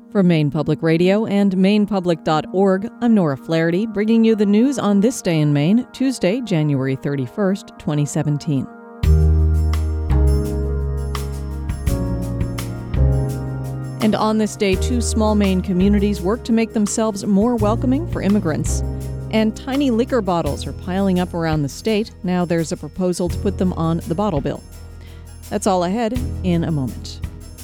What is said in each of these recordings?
From Maine Public Radio and mainepublic.org, I'm Nora Flaherty, bringing you the news on this day in Maine, Tuesday, January 31st, 2017. And on this day, two small Maine communities work to make themselves more welcoming for immigrants. And tiny liquor bottles are piling up around the state. Now there's a proposal to put them on the bottle bill. That's all ahead in a moment.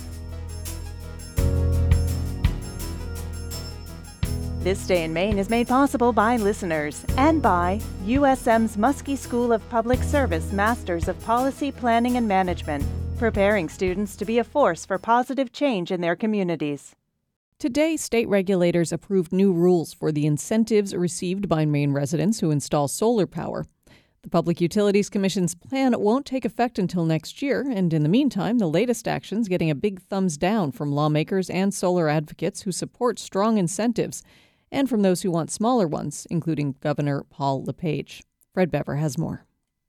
This Day in Maine is made possible by listeners and by USM's Muskie School of Public Service Masters of Policy Planning and Management, preparing students to be a force for positive change in their communities. Today, state regulators approved new rules for the incentives received by Maine residents who install solar power. The Public Utilities Commission's plan won't take effect until next year, and in the meantime, the latest action's getting a big thumbs down from lawmakers and solar advocates who support strong incentives, and from those who want smaller ones, including Governor Paul LePage. Fred Bever has more.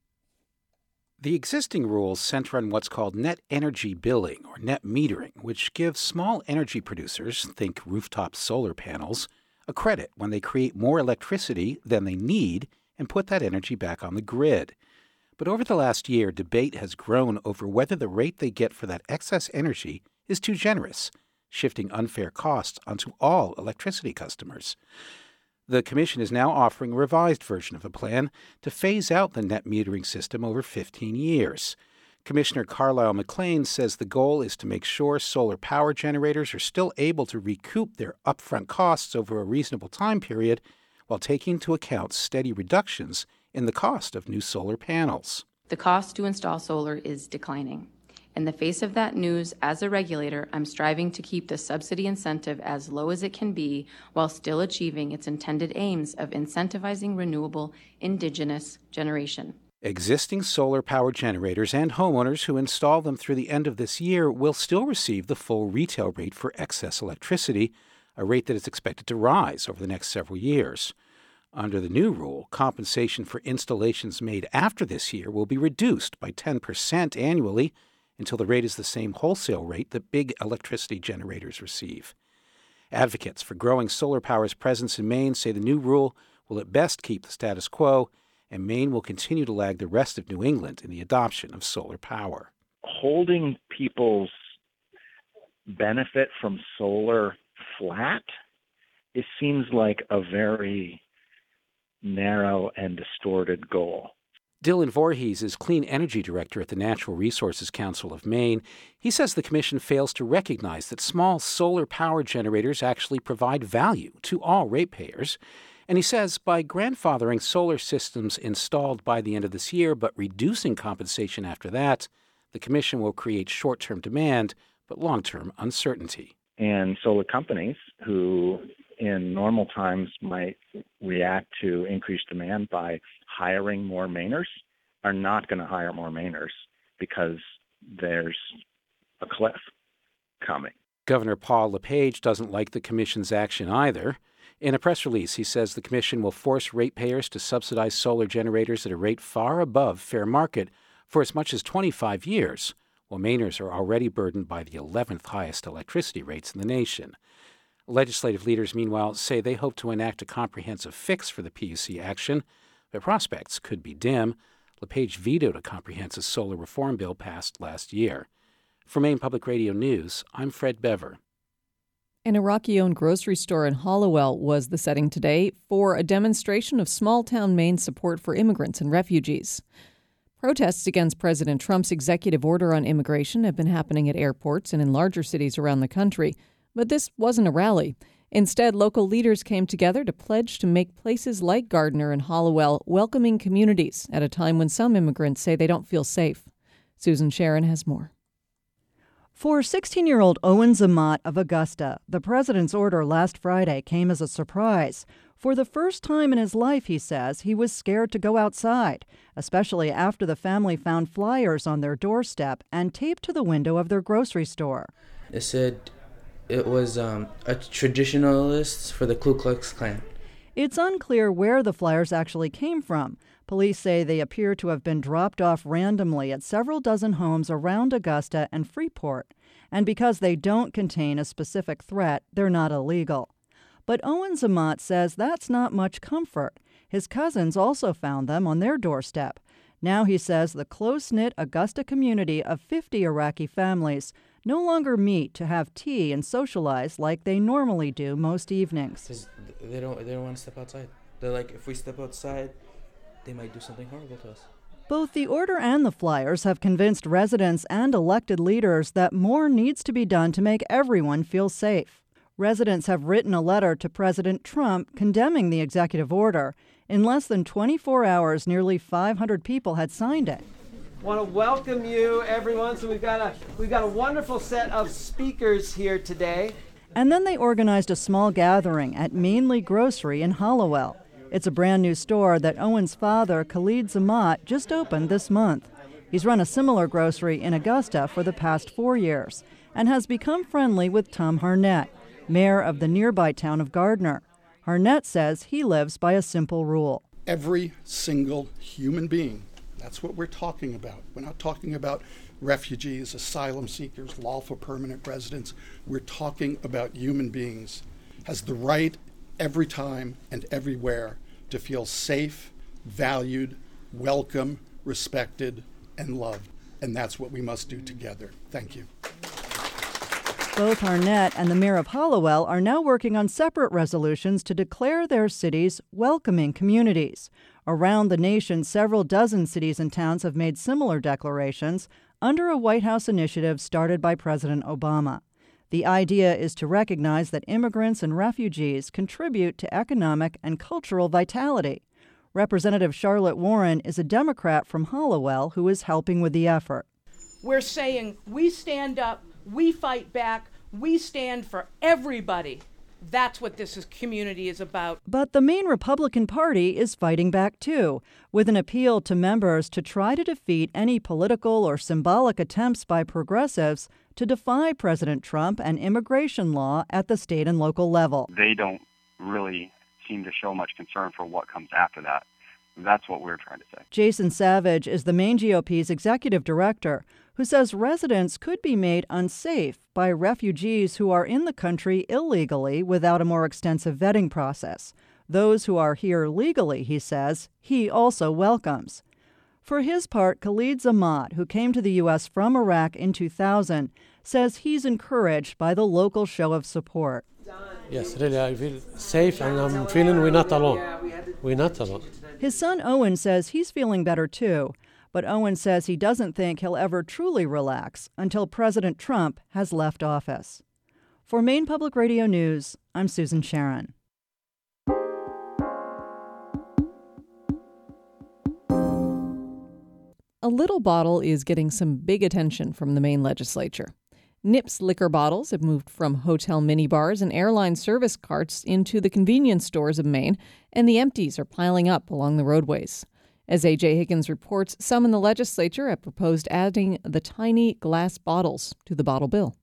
The existing rules center on what's called net energy billing, or net metering, which gives small energy producers, think rooftop solar panels, a credit when they create more electricity than they need and put that energy back on the grid. But over the last year, debate has grown over whether the rate they get for that excess energy is too generous, shifting unfair costs onto all electricity customers. The Commission is now offering a revised version of a plan to phase out the net metering system over 15 years. Commissioner Carlisle McLean says the goal is to make sure solar power generators are still able to recoup their upfront costs over a reasonable time period while taking into account steady reductions in the cost of new solar panels. The cost to install solar is declining. In the face of that news, as a regulator, I'm striving to keep the subsidy incentive as low as it can be while still achieving its intended aims of incentivizing renewable indigenous generation. Existing solar power generators and homeowners who install them through the end of this year will still receive the full retail rate for excess electricity, a rate that is expected to rise over the next several years. Under the new rule, compensation for installations made after this year will be reduced by 10% annually until the rate is the same wholesale rate that big electricity generators receive. Advocates for growing solar power's presence in Maine say the new rule will at best keep the status quo, and Maine will continue to lag the rest of New England in the adoption of solar power. Holding people's benefit from solar flat, it seems like a very narrow and distorted goal. Dylan Voorhees is Clean Energy Director at the Natural Resources Council of Maine. He says the Commission fails to recognize that small solar power generators actually provide value to all ratepayers. And he says by grandfathering solar systems installed by the end of this year but reducing compensation after that, the Commission will create short-term demand but long-term uncertainty. And solar companies who in normal times might react to increased demand by hiring more Mainers are not going to hire more Mainers because there's a cliff coming. Governor Paul LePage doesn't like the Commission's action either. In a press release, he says the Commission will force ratepayers to subsidize solar generators at a rate far above fair market for as much as 25 years, while Mainers are already burdened by the 11th highest electricity rates in the nation. Legislative leaders, meanwhile, say they hope to enact a comprehensive fix for the PUC action, but prospects could be dim. LePage vetoed a comprehensive solar reform bill passed last year. For Maine Public Radio News, I'm Fred Bever. An Iraqi-owned grocery store in Hollowell was the setting today for a demonstration of small-town Maine's support for immigrants and refugees. Protests against President Trump's executive order on immigration have been happening at airports and in larger cities around the country. But this wasn't a rally. Instead, local leaders came together to pledge to make places like Gardner and Hollowell welcoming communities at a time when some immigrants say they don't feel safe. Susan Sharon has more. For 16-year-old Owen Zamat of Augusta, the president's order last Friday came as a surprise. For the first time in his life, he says, he was scared to go outside, especially after the family found flyers on their doorstep and taped to the window of their grocery store. It said it was a traditionalist for the Ku Klux Klan. It's unclear where the flyers actually came from. Police say they appear to have been dropped off randomly at several dozen homes around Augusta and Freeport. and because they don't contain a specific threat, they're not illegal. But Owen Zamat says that's not much comfort. His cousins also found them on their doorstep. Now he says the close-knit Augusta community of 50 Iraqi families no longer meet to have tea and socialize like they normally do most evenings. They don't want to step outside. They're like, if we step outside, they might do something horrible to us. Both the order and the flyers have convinced residents and elected leaders that more needs to be done to make everyone feel safe. Residents have written a letter to President Trump condemning the executive order. In less than 24 hours, nearly 500 people had signed it. I want to welcome you, everyone. So we've got a wonderful set of speakers here today. And then they organized a small gathering at Mainly Grocery in Hallowell. It's a brand new store that Owen's father, Khalid Zamat, just opened this month. He's run a similar grocery in Augusta for the past 4 years and has become friendly with Tom Harnett, mayor of the nearby town of Gardner. Harnett says he lives by a simple rule. Every single human being, that's what we're talking about. We're not talking about refugees, asylum seekers, lawful permanent residents. We're talking about human beings, has the right every time and everywhere to feel safe, valued, welcome, respected, and loved. And that's what we must do together. Thank you. Both Harnett and the mayor of Hallowell are now working on separate resolutions to declare their cities welcoming communities. Around the nation, several dozen cities and towns have made similar declarations under a White House initiative started by President Obama. The idea is to recognize that immigrants and refugees contribute to economic and cultural vitality. Representative Charlotte Warren is a Democrat from Hallowell who is helping with the effort. We're saying we stand up, we fight back, we stand for everybody. That's what this community is about. But the main Republican Party is fighting back too, with an appeal to members to try to defeat any political or symbolic attempts by progressives to defy President Trump and immigration law at the state and local level. They don't really seem to show much concern for what comes after that. That's what we're trying to say. Jason Savage is the Maine GOP's executive director, who says residents could be made unsafe by refugees who are in the country illegally without a more extensive vetting process. Those who are here legally, he says, he also welcomes. For his part, Khalid Zamat, who came to the U.S. from Iraq in 2000, says he's encouraged by the local show of support. Yes, really, I feel safe and I'm feeling we're not alone. We're not alone. His son Owen says he's feeling better too, but Owen says he doesn't think he'll ever truly relax until President Trump has left office. For Maine Public Radio News, I'm Susan Sharon. A little bottle is getting some big attention from the Maine legislature. Nips liquor bottles have moved from hotel minibars and airline service carts into the convenience stores of Maine, and the empties are piling up along the roadways. As A.J. Higgins reports, some in the legislature have proposed adding the tiny glass bottles to the bottle bill.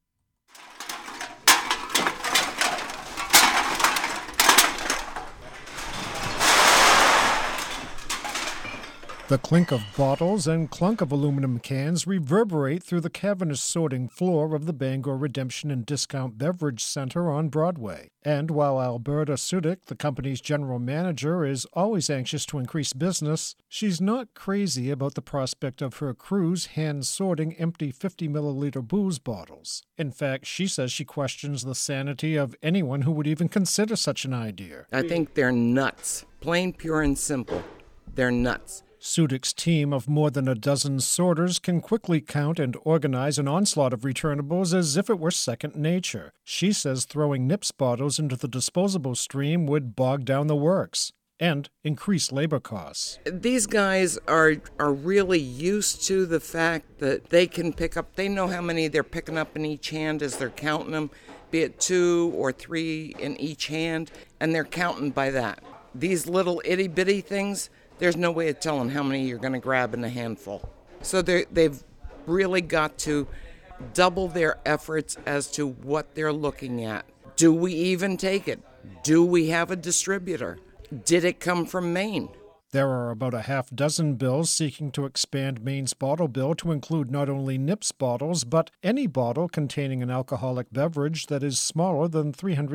The clink of bottles and clunk of aluminum cans reverberate through the cavernous sorting floor of the Bangor Redemption and Discount Beverage Center on Broadway. And while Alberta Sudik, the company's general manager, is always anxious to increase business, she's not crazy about the prospect of her crews hand-sorting empty 50-milliliter booze bottles. In fact, she says she questions the sanity of anyone who would even consider such an idea. I think they're nuts. Plain, pure, and simple. They're nuts. Sudik's team of more than a dozen sorters can quickly count and organize an onslaught of returnables as if it were second nature. She says throwing Nips bottles into the disposable stream would bog down the works and increase labor costs. These guys are really used to the fact that they can pick up, they know how many they're picking up in each hand as they're counting them, be it 2 or 3 in each hand, and they're counting by that. These little itty-bitty things, there's no way of telling how many you're going to grab in a handful. So they've really got to double their efforts as to what they're looking at. Do we even take it? Do we have a distributor? Did it come from Maine? There are about a half dozen bills seeking to expand Maine's bottle bill to include not only Nips bottles, but any bottle containing an alcoholic beverage that is smaller than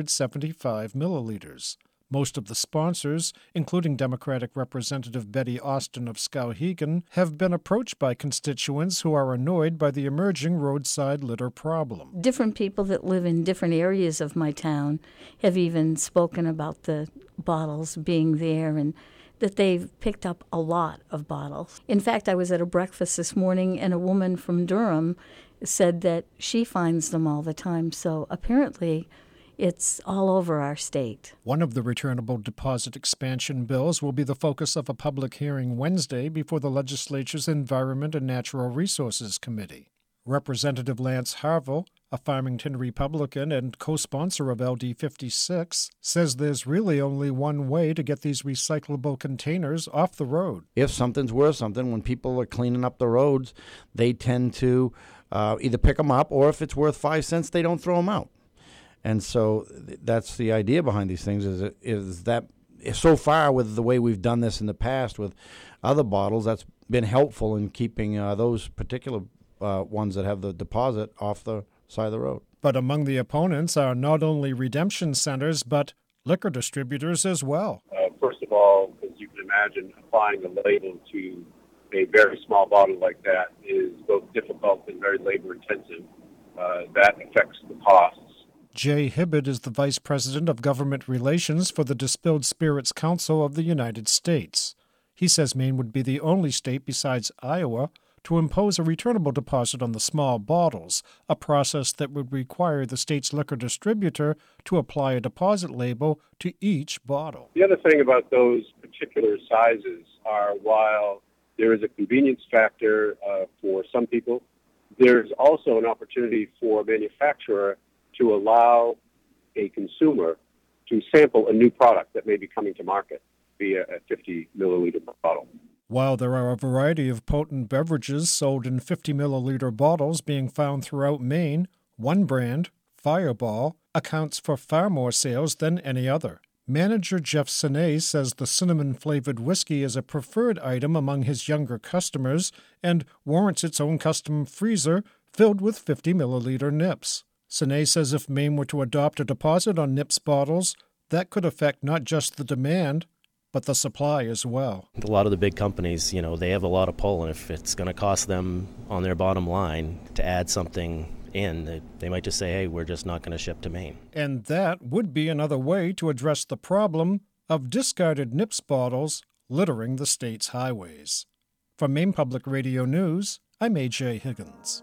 375 milliliters. Most of the sponsors, including Democratic Representative Betty Austin of Skowhegan, have been approached by constituents who are annoyed by the emerging roadside litter problem. Different people that live in different areas of my town have even spoken about the bottles being there and that they've picked up a lot of bottles. In fact, I was at a breakfast this morning and a woman from Durham said that she finds them all the time. So apparently it's all over our state. One of the returnable deposit expansion bills will be the focus of a public hearing Wednesday before the legislature's Environment and Natural Resources Committee. Representative Lance Harville, a Farmington Republican and co-sponsor of LD 56, says there's really only one way to get these recyclable containers off the road. If something's worth something, when people are cleaning up the roads, they tend to either pick them up, or if it's worth 5 cents, they don't throw them out. And so that's the idea behind these things, is that so far with the way we've done this in the past with other bottles, that's been helpful in keeping those particular ones that have the deposit off the side of the road. But among the opponents are not only redemption centers, but liquor distributors as well. First of all, as you can imagine, applying a label to a very small bottle like that is both difficult and very labor-intensive. That affects the costs. Jay Hibbett is the Vice President of Government Relations for the Distilled Spirits Council of the United States. He says Maine would be the only state besides Iowa to impose a returnable deposit on the small bottles, a process that would require the state's liquor distributor to apply a deposit label to each bottle. The other thing about those particular sizes are, while there is a convenience factor for some people, there's also an opportunity for a manufacturer to allow a consumer to sample a new product that may be coming to market via a 50 milliliter bottle. While there are a variety of potent beverages sold in 50-milliliter bottles being found throughout Maine, one brand, Fireball, accounts for far more sales than any other. Manager Jeff Sinay says the cinnamon-flavored whiskey is a preferred item among his younger customers and warrants its own custom freezer filled with 50-milliliter Nips. Sinay says if Maine were to adopt a deposit on Nips bottles, that could affect not just the demand, but the supply as well. A lot of the big companies, they have a lot of pull, and if it's going to cost them on their bottom line to add something in, they might just say, hey, we're just not going to ship to Maine. And that would be another way to address the problem of discarded Nips bottles littering the state's highways. From Maine Public Radio News, I'm A.J. Higgins.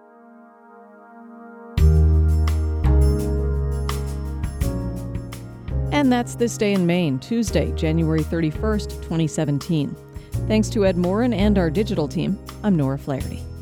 And that's This Day in Maine, Tuesday, January 31st, 2017. Thanks to Ed Morin and our digital team, I'm Nora Flaherty.